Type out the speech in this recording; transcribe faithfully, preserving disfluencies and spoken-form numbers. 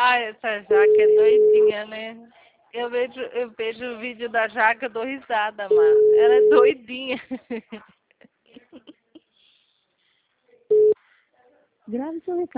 Ah, essa jaca é doidinha, né? Eu vejo, eu vejo o vídeo da jaca, eu dou risada, mano. Ela é doidinha. Grave seu recado.